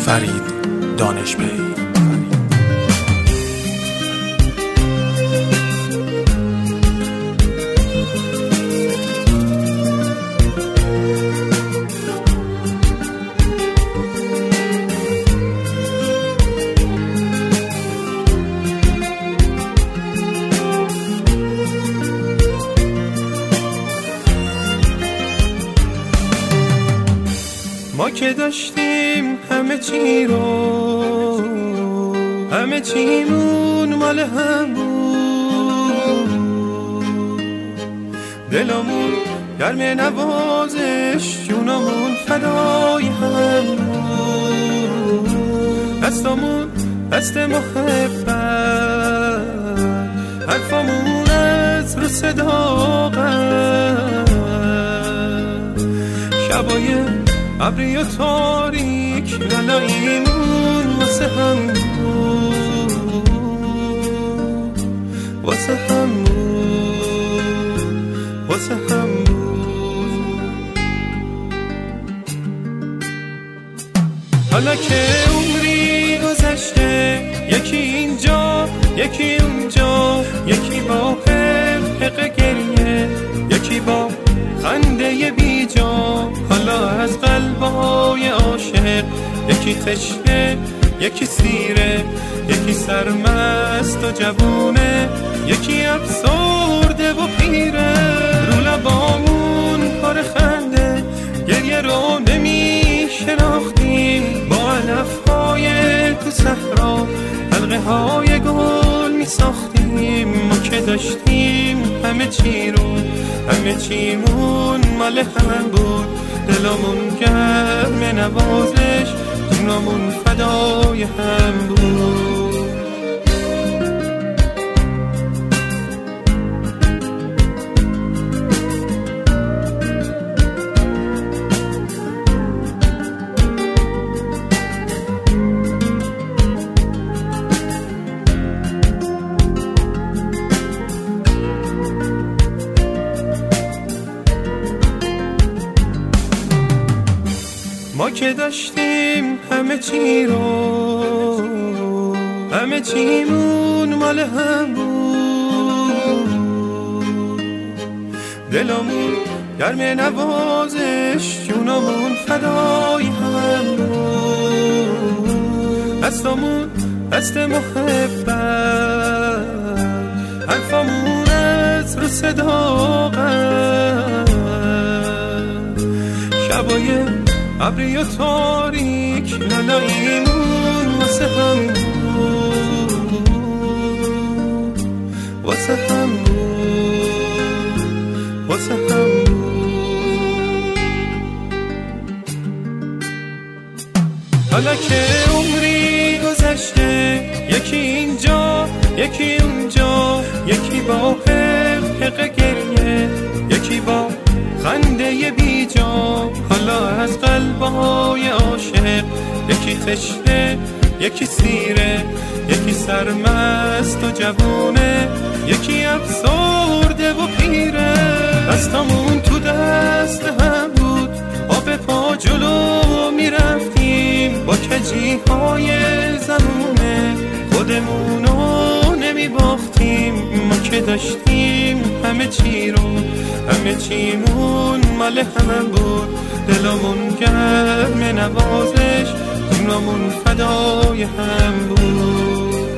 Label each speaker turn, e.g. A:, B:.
A: فرید دانشپی.
B: ما که داشتیم همه چی رو، همه چیمون مال هم بود، دلمون گرم نوازش، جونمون فدای هم بود، دستمون دست محبت، حرفمون از رو صداقت، شبای ابری و تاریک لالاییمون واسه هم بود، واسه هم بود، واسه هم بود. حالا که عمری گذشته، یکی اینجا یکی اونجا، یکی با حق گریه، یکی با خنده بیجا، حالا از قلب‌های عاشق یکی تشنه یکی سیره، یکی سرمست و جوونه، یکی افسرده و پیره. رو لبامون پر خنده، گریه رو نمی شناختیم، با علف‌های تو صحرا حلقه های گل می ساختیم. ما که داشتیم همه چی رو، همه چیمون مال هم بود، دلمون گرم نوازش، جونمون فدای هم بود. ما که داشتیم همه چی رو، همه چیمون مال هم بود، دلمون گرم نوازش، جونمون فدای هم بود، دستمون دست محبت، حرفمون از رو صداقت، شبای ابری و تاریک لالاییمون واسه هم بود، واسه هم بود، واسه هم بود. حالا که عمری گذشته، یکی اینجا یکی اونجا، یکی با حق گریه، یکی با خنده بیجا، حالا از قلب‌های عاشق یکی تشنه یکی سیره، یکی سرمست و جوونه، یکی افسرده و پیره. دستمون تو دست هم بود، آب پا جلو میرفتیم، با کجی‌های زمونه خودمونو نمیباختیم. ما که داشتیم همه چی رو، همه چیمون مال هم بود، دلمون گرم نوازش، جونمون فدای هم بود.